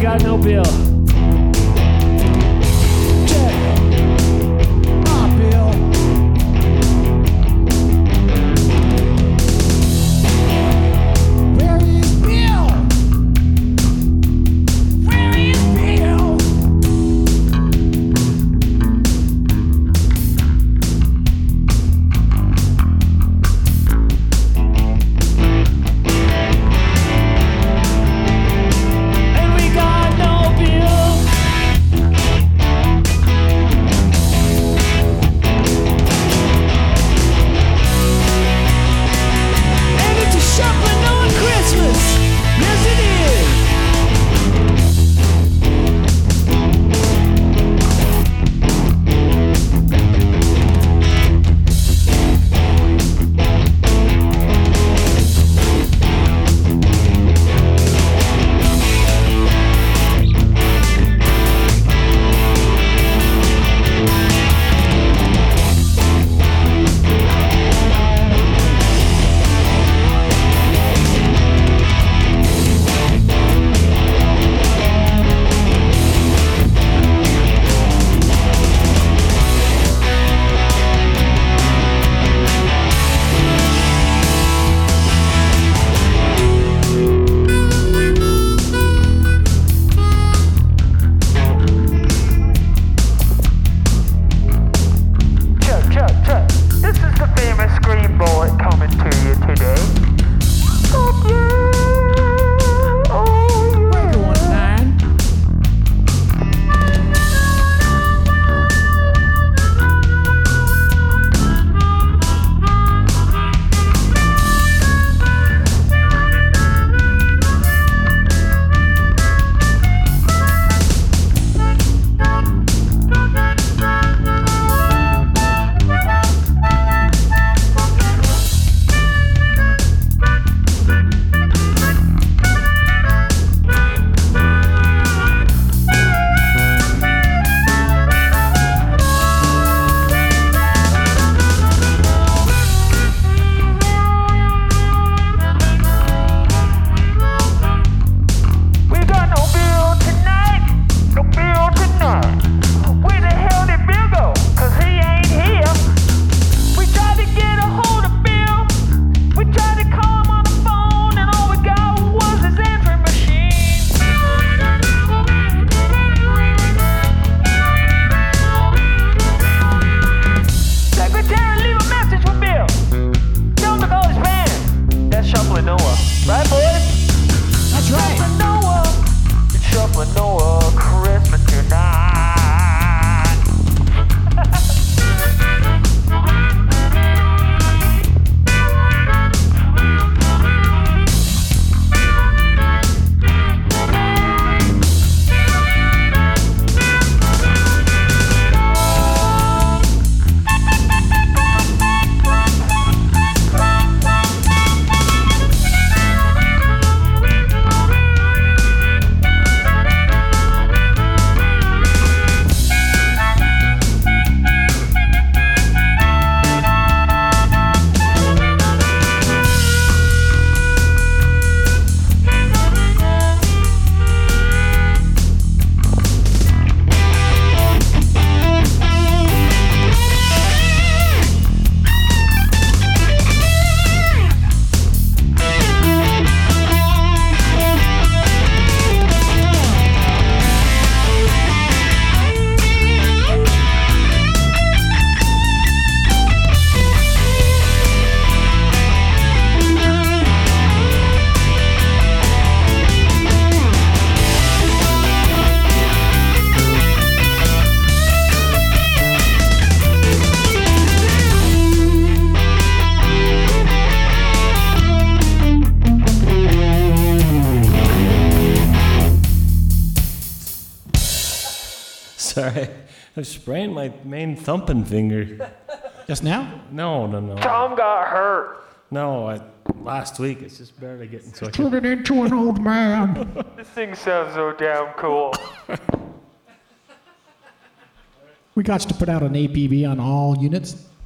got no bill. Check. My bill. Where is Bill? Where is Bill? And we got no bill. And it's a shuffling on Christmas. Yes, it is. Chuck. This is the famous Green Bullet coming to you today. Oh yeah, oh yeah. Breaker 19. We got no bill tonight. No bill tonight. Where the hell did Bill go? 'Cause he ain't here. We tried to get a hold of Bill. We tried to call him on the phone, and all we got was his answering machine. Secretary, leave a message for Bill. Tell him to call his band. That's Shuffling Noah. Right, boys? That's right. Shuffling Noah. It's Shuffling Noah. Christmas tonight. Sorry, I sprained my main thumping finger. Just now? No. Tom got hurt. No, last week. It's just barely getting so I Turn it into an old man. This thing sounds so damn cool. We got to put out an APB on all units.